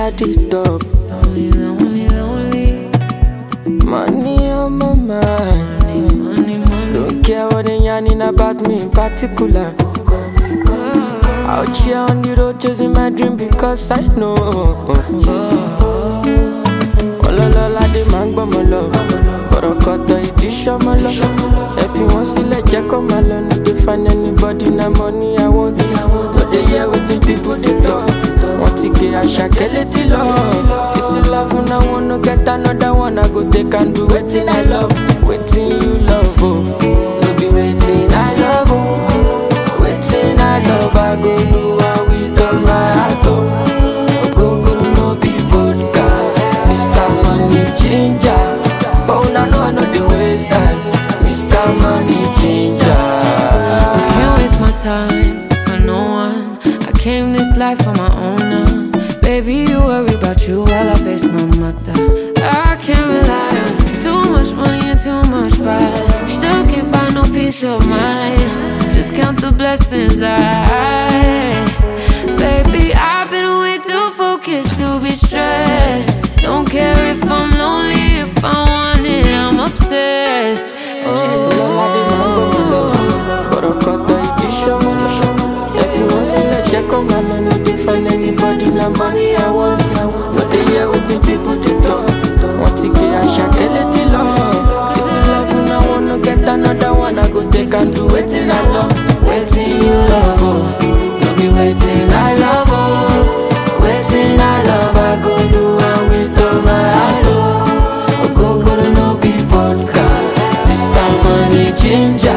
at the top. Lonely, lonely, lonely. Money on my mind. Money, money, money. Don't care what they yarning about me in particular. Out here on the road chasing my dream because I know. Ololola de máa ń gbọ́ mọ́ lọ. Kọ̀rọ̀kọ̀tọ̀ ìdí ṣọ́mọ́ lọ. Ẹ fi wọ́n sílẹ̀ jẹ́ kó máa lọ. No dey find anybody na money I want. No dey hear wetin people dey talk. Wọ́n ti gé Àṣàkẹ́ létí lọ. This is love and I wanna get another one. I go take and do wetin I love. Wetin you love oh. No be wetin I love oh. Wetin I love I go do am with all my heart oh. Ogogoro no be vodka. Mr. Money Ginger. But una know I no dey waste time. Mr. Money Ginger. I can't waste my time for no one. I came this life on my own now. Baby, you worry about you while I face my mother. I can't rely on too much money and too much pride. Still can't buy no peace of mind. Just count the blessings Baby, I've been way too focused to be stressed. Don't care if I'm lonely, if I want it, I'm obsessed. Kọ̀rọ̀kọ̀tọ̀ ìdí ṣọ́mọ́ lọ. Ẹ fi wọ́n sílẹ̀ jẹ́ kó máa lọ. No dey find anybody na money I want. No dey hear wetin people dey talk. Wọ́n ti gé Àṣàkẹ́ létí lọ. This is love and I wanna get another one. I go take and do wetin I love. Wetin you love oh. No be wetin I love oh. Wetin I love I go do am with all my heart oh. Ogogoro no be vodka. Mr. Money Ginger.